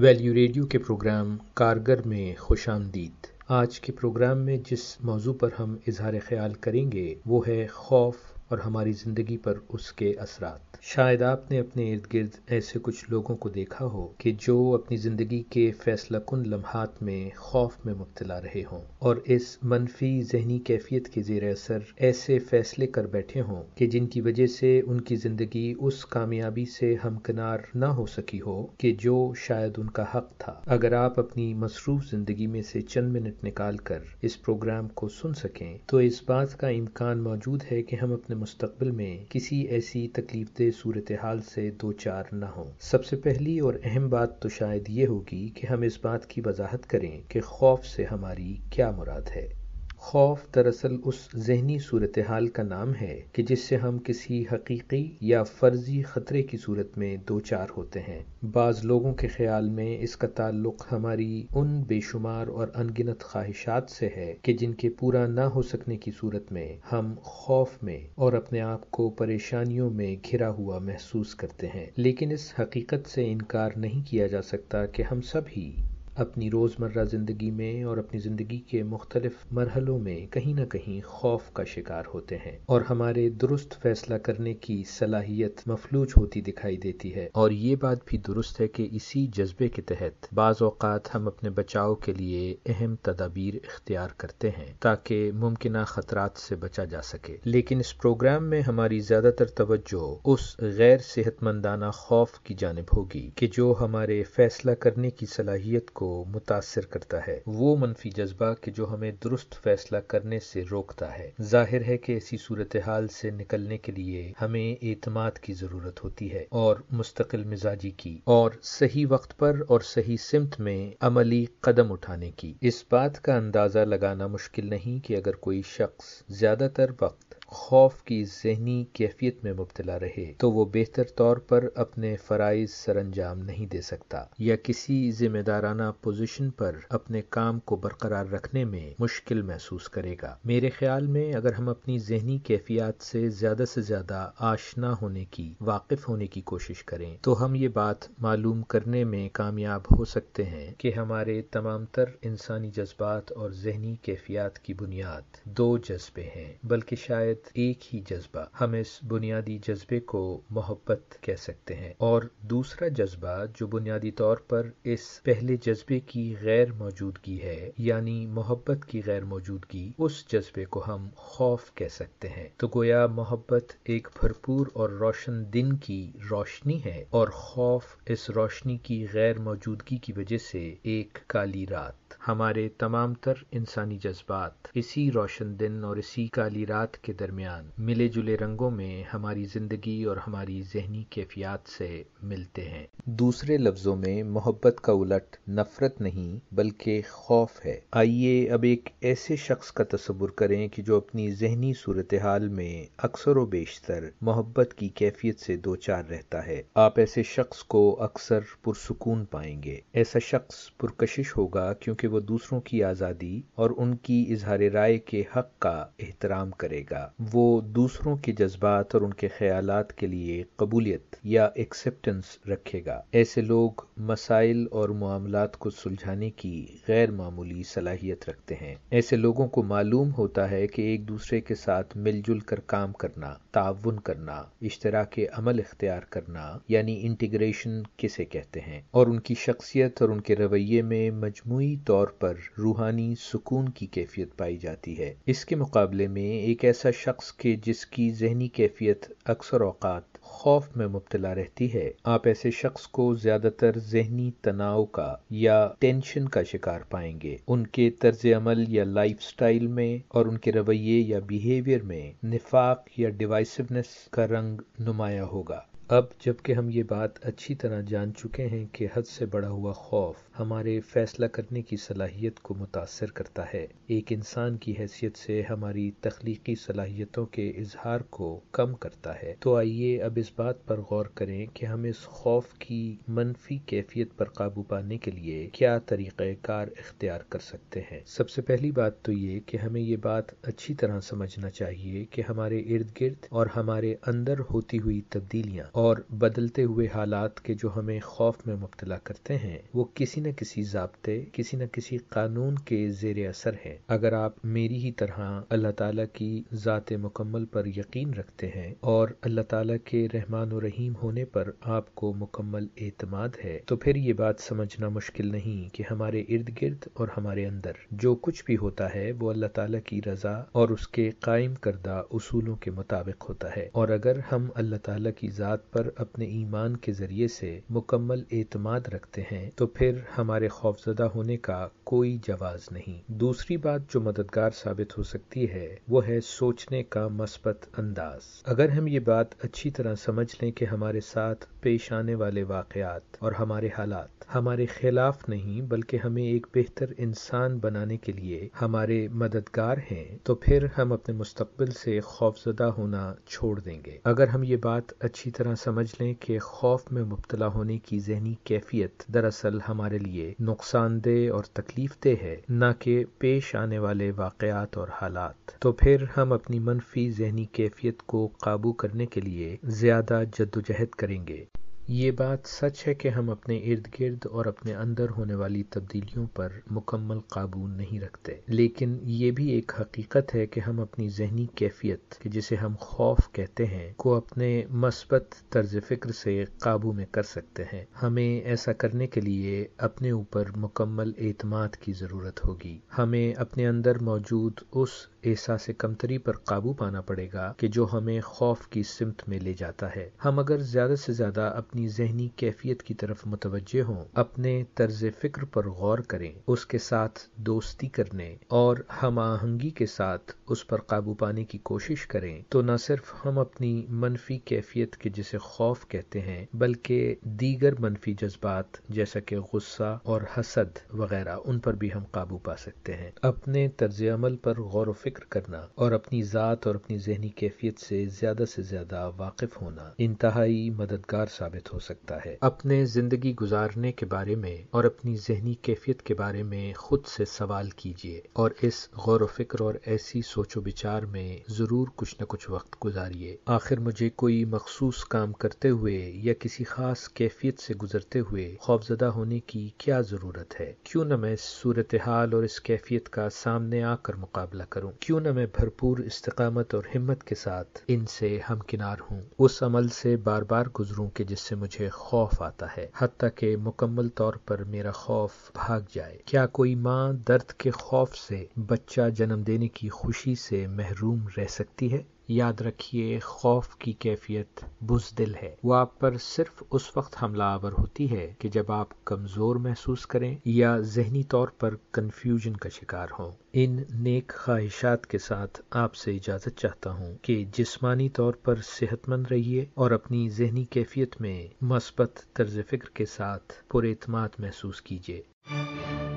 Value radio کے programme کارگر میں خوش آمدید۔ آج کے پروگرام میں جس موضوع پر ہم اظہار خیال کریں گے وہ ہے خوف اور ہماری زندگی پر اس کے اثرات۔ شاید آپ نے اپنے ارد گرد ایسے کچھ لوگوں کو دیکھا ہو کہ جو اپنی زندگی کے فیصلہ کن لمحات میں خوف میں مبتلا رہے ہوں اور اس منفی ذہنی کیفیت کے زیر اثر ایسے فیصلے کر بیٹھے ہوں کہ جن کی وجہ سے ان کی زندگی اس کامیابی سے ہمکنار نہ ہو سکی ہو کہ جو شاید ان کا حق تھا۔ اگر آپ اپنی مصروف زندگی میں سے چند منٹ نکال کر اس پروگرام کو سن سکیں تو اس بات کا امکان موجود ہے کہ ہم اپنے مستقبل میں کسی ایسی تکلیف دہ صورتحال سے دوچار نہ ہوں۔ سب سے پہلی اور اہم بات تو شاید یہ ہوگی کہ ہم اس بات کی وضاحت کریں کہ خوف سے ہماری کیا مراد ہے۔ خوف دراصل اس ذہنی صورتحال کا نام ہے کہ جس سے ہم کسی حقیقی یا فرضی خطرے کی صورت میں دوچار ہوتے ہیں۔ بعض لوگوں کے خیال میں اس کا تعلق ہماری ان بے شمار اور انگنت خواہشات سے ہے کہ جن کے پورا نہ ہو سکنے کی صورت میں ہم خوف میں اور اپنے آپ کو پریشانیوں میں گھرا ہوا محسوس کرتے ہیں۔ لیکن اس حقیقت سے انکار نہیں کیا جا سکتا کہ ہم سب ہی اپنی روزمرہ زندگی میں اور اپنی زندگی کے مختلف مرحلوں میں کہیں نہ کہیں خوف کا شکار ہوتے ہیں اور ہمارے درست فیصلہ کرنے کی صلاحیت مفلوج ہوتی دکھائی دیتی ہے۔ اور یہ بات بھی درست ہے کہ اسی جذبے کے تحت بعض اوقات ہم اپنے بچاؤ کے لیے اہم تدابیر اختیار کرتے ہیں تاکہ ممکنہ خطرات سے بچا جا سکے۔ لیکن اس پروگرام میں ہماری زیادہ تر توجہ اس غیر صحت مندانہ خوف کی جانب ہوگی کہ جو ہمارے فیصلہ کرنے کی صلاحیت کو متاثر کرتا ہے، وہ منفی جذبہ کہ جو ہمیں درست فیصلہ کرنے سے روکتا ہے۔ ظاہر ہے کہ ایسی صورتحال سے نکلنے کے لیے ہمیں اعتماد کی ضرورت ہوتی ہے اور مستقل مزاجی کی اور صحیح وقت پر اور صحیح سمت میں عملی قدم اٹھانے کی۔ اس بات کا اندازہ لگانا مشکل نہیں کہ اگر کوئی شخص زیادہ تر وقت خوف کی ذہنی کیفیت میں مبتلا رہے تو وہ بہتر طور پر اپنے فرائض سر انجام نہیں دے سکتا یا کسی ذمہ دارانہ پوزیشن پر اپنے کام کو برقرار رکھنے میں مشکل محسوس کرے گا۔ میرے خیال میں اگر ہم اپنی ذہنی کیفیات سے زیادہ آشنا ہونے کی، واقف ہونے کی کوشش کریں تو ہم یہ بات معلوم کرنے میں کامیاب ہو سکتے ہیں کہ ہمارے تمام تر انسانی جذبات اور ذہنی کیفیات کی بنیاد دو جذبے ہیں، بلکہ شاید ایک ہی جذبہ۔ ہم اس بنیادی جذبے کو محبت کہہ سکتے ہیں اور دوسرا جذبہ جو بنیادی طور پر اس پہلے جذبے کی غیر موجودگی ہے، یعنی محبت کی غیر موجودگی، اس جذبے کو ہم خوف کہہ سکتے ہیں۔ تو گویا محبت ایک بھرپور اور روشن دن کی روشنی ہے اور خوف اس روشنی کی غیر موجودگی کی وجہ سے ایک کالی رات۔ ہمارے تمام تر انسانی جذبات اسی روشن دن اور اسی کالی رات کے درمیان ملے جلے رنگوں میں ہماری زندگی اور ہماری ذہنی کیفیات سے ملتے ہیں۔ دوسرے لفظوں میں محبت کا الٹ نفرت نہیں بلکہ خوف ہے۔ آئیے اب ایک ایسے شخص کا تصور کریں کہ جو اپنی ذہنی صورتحال میں اکثر و بیشتر محبت کی کیفیت سے دوچار رہتا ہے۔ آپ ایسے شخص کو اکثر پرسکون پائیں گے۔ ایسا شخص پرکشش ہوگا کیونکہ وہ دوسروں کی آزادی اور ان کی اظہار رائے کے حق کا احترام کرے گا۔ وہ دوسروں کے جذبات اور ان کے خیالات کے لیے قبولیت یا ایکسیپٹنس رکھے گا۔ ایسے لوگ مسائل اور معاملات کو سلجھانے کی غیر معمولی صلاحیت رکھتے ہیں۔ ایسے لوگوں کو معلوم ہوتا ہے کہ ایک دوسرے کے ساتھ مل جل کر کام کرنا، تعاون کرنا، اشتراک عمل اختیار کرنا یعنی انٹیگریشن کسے کہتے ہیں، اور ان کی شخصیت اور ان کے رویے میں مجموعی طور پر روحانی سکون کی کیفیت پائی جاتی ہے۔ اس کے مقابلے میں ایک ایسا شخص کہ جس کی ذہنی کیفیت اکثر اوقات خوف میں مبتلا رہتی ہے، آپ ایسے شخص کو زیادہ تر ذہنی تناؤ کا یا ٹینشن کا شکار پائیں گے۔ ان کے طرز عمل یا لائف سٹائل میں اور ان کے رویے یا بیہیویئر میں نفاق یا ڈیوائسونیس کا رنگ نمایاں ہوگا۔ اب جبکہ ہم یہ بات اچھی طرح جان چکے ہیں کہ حد سے بڑھا ہوا خوف ہمارے فیصلہ کرنے کی صلاحیت کو متاثر کرتا ہے، ایک انسان کی حیثیت سے ہماری تخلیقی صلاحیتوں کے اظہار کو کم کرتا ہے، تو آئیے اب اس بات پر غور کریں کہ ہم اس خوف کی منفی کیفیت پر قابو پانے کے لیے کیا طریقہ کار اختیار کر سکتے ہیں۔ سب سے پہلی بات تو یہ کہ ہمیں یہ بات اچھی طرح سمجھنا چاہیے کہ ہمارے ارد گرد اور ہمارے اندر ہوتی ہوئی تبدیلیاں اور بدلتے ہوئے حالات کے جو ہمیں خوف میں مبتلا کرتے ہیں وہ کسی نہ کسی ضابطے، کسی نہ کسی قانون کے زیر اثر ہیں۔ اگر آپ میری ہی طرح اللہ تعالیٰ کی ذات مکمل پر یقین رکھتے ہیں اور اللہ تعالیٰ کے رحمان و رحیم ہونے پر آپ کو مکمل اعتماد ہے، تو پھر یہ بات سمجھنا مشکل نہیں کہ ہمارے ارد گرد اور ہمارے اندر جو کچھ بھی ہوتا ہے وہ اللہ تعالیٰ کی رضا اور اس کے قائم کردہ اصولوں کے مطابق ہوتا ہے۔ اور اگر ہم اللہ تعالیٰ کی ذات پر اپنے ایمان کے ذریعے سے مکمل اعتماد رکھتے ہیں تو پھر ہمارے خوفزدہ ہونے کا کوئی جواز نہیں۔ دوسری بات جو مددگار ثابت ہو سکتی ہے وہ ہے سوچنے کا مثبت انداز۔ اگر ہم یہ بات اچھی طرح سمجھ لیں کہ ہمارے ساتھ پیش آنے والے واقعات اور ہمارے حالات ہمارے خلاف نہیں بلکہ ہمیں ایک بہتر انسان بنانے کے لیے ہمارے مددگار ہیں، تو پھر ہم اپنے مستقبل سے خوفزدہ ہونا چھوڑ دیں گے۔ اگر ہم یہ بات اچھی طرح سمجھ لیں کہ خوف میں مبتلا ہونے کی ذہنی کیفیت دراصل ہمارے لیے نقصان دہ اور تکلیف دہ ہے، نہ کہ پیش آنے والے واقعات اور حالات، تو پھر ہم اپنی منفی ذہنی کیفیت کو قابو کرنے کے لیے زیادہ جدوجہد کریں گے۔ یہ بات سچ ہے کہ ہم اپنے ارد گرد اور اپنے اندر ہونے والی تبدیلیوں پر مکمل قابو نہیں رکھتے، لیکن یہ بھی ایک حقیقت ہے کہ ہم اپنی ذہنی کیفیت کہ جسے ہم خوف کہتے ہیں کو اپنے مثبت طرز فکر سے قابو میں کر سکتے ہیں۔ ہمیں ایسا کرنے کے لیے اپنے اوپر مکمل اعتماد کی ضرورت ہوگی۔ ہمیں اپنے اندر موجود اس احساس کمتری پر قابو پانا پڑے گا کہ جو ہمیں خوف کی سمت میں لے جاتا ہے۔ ہم اگر زیادہ سے زیادہ اپنی ذہنی کیفیت کی طرف متوجہ ہوں، اپنے طرز فکر پر غور کریں، اس کے ساتھ دوستی کرنے اور ہم آہنگی کے ساتھ اس پر قابو پانے کی کوشش کریں، تو نہ صرف ہم اپنی منفی کیفیت کے جسے خوف کہتے ہیں بلکہ دیگر منفی جذبات جیسا کہ غصہ اور حسد وغیرہ ان پر بھی ہم قابو پا سکتے ہیں۔ اپنے طرز عمل پر غور و فکر کرنا اور اپنی ذات اور اپنی ذہنی کیفیت سے زیادہ واقف ہونا انتہائی مددگار ثابت ہو سکتا ہے۔ اپنے زندگی گزارنے کے بارے میں اور اپنی ذہنی کیفیت کے بارے میں خود سے سوال کیجیے اور اس غور و فکر اور ایسی سوچ و بچار میں ضرور کچھ نہ کچھ وقت گزاریے۔ آخر مجھے کوئی مخصوص کام کرتے ہوئے یا کسی خاص کیفیت سے گزرتے ہوئے خوفزدہ ہونے کی کیا ضرورت ہے؟ کیوں نہ میں اس صورتحال اور اس کیفیت کا سامنے آ کر مقابلہ کروں؟ کیوں نہ میں بھرپور استقامت اور ہمت کے ساتھ ان سے ہمکنار ہوں، اس عمل سے بار بار گزروں کہ جس سے مجھے خوف آتا ہے، حتیٰ کہ مکمل طور پر میرا خوف بھاگ جائے۔ کیا کوئی ماں درد کے خوف سے بچہ جنم دینے کی خوشی سے محروم رہ سکتی ہے؟ یاد رکھیے، خوف کی کیفیت بزدل ہے۔ وہ آپ پر صرف اس وقت حملہ آور ہوتی ہے کہ جب آپ کمزور محسوس کریں یا ذہنی طور پر کنفیوژن کا شکار ہوں۔ ان نیک خواہشات کے ساتھ آپ سے اجازت چاہتا ہوں کہ جسمانی طور پر صحت مند رہیے اور اپنی ذہنی کیفیت میں مثبت طرز فکر کے ساتھ پر اعتماد محسوس کیجیے۔